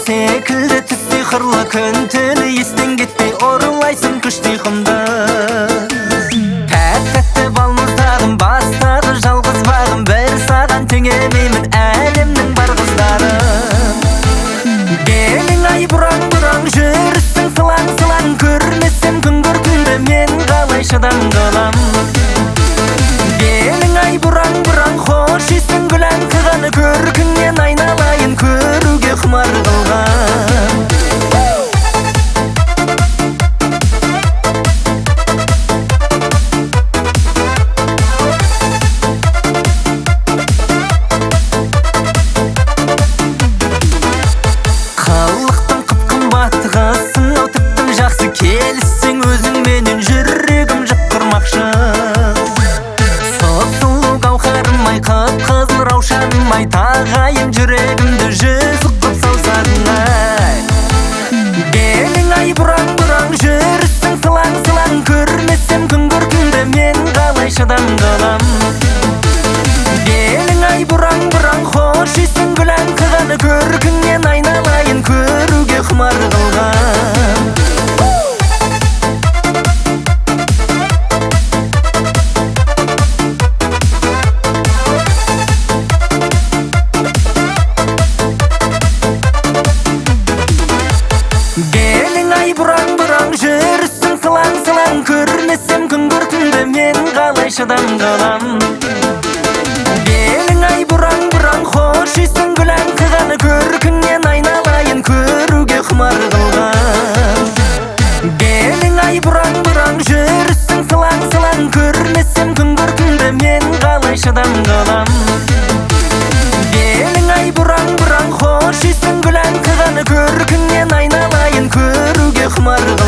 секілді түс сиқырлы күн түні естен кетпей орылайсың күшті құмды. Тәтті балмұздағым бастады жалғыз бағым, бір саған теңемеймін әлемнің бар қыздарым. Белің ай бұраң-бұраң жүрісің сылаң-сылаң, көрмесем күн көркіңді мен қалай шыдам қалам. Белің ай бұраң-бұраң хош есің гүлән қығаны, көркіңнен айналайын көруге құмар қылған. Қалықтың қып-қымбат қызсың ау, тіптің жақсы келіссең өзіңменен жүрегім жып тұрмақшы. Сұп-сұлу қауқарым-ай, қып-қызыл раушаным-ай, тағайын жүрегімді жүзік қып салсаң-ай. Белің ай бұраң-бұраң жүрісің сылаң-сылаң, көрмесем күн көркіңді мен қалай шыдам қалам. Белің ай бұраң-бұраң хош есің гүлән қығаны, көркіңнен айналайын көруге құмар қылған. Белің ай бұраң-бұраң жүрісің сылаң-сылаң, көрмесем күн көркіңді мен қалай шыдам қалам. Белің ай бұраң-бұраң хош есің гүлән қығаны, көркіңнен айналайын көруге құмар қылған. Белің ай бұраң-бұраң жүрісің сылаң-сылаң, көрмесем күн көркіңді мен қалай шыдам қалам. Белің ай бұраң-бұраң хош есің гүлән қығаны, көркіңнен айналайын көруге құмар қылған.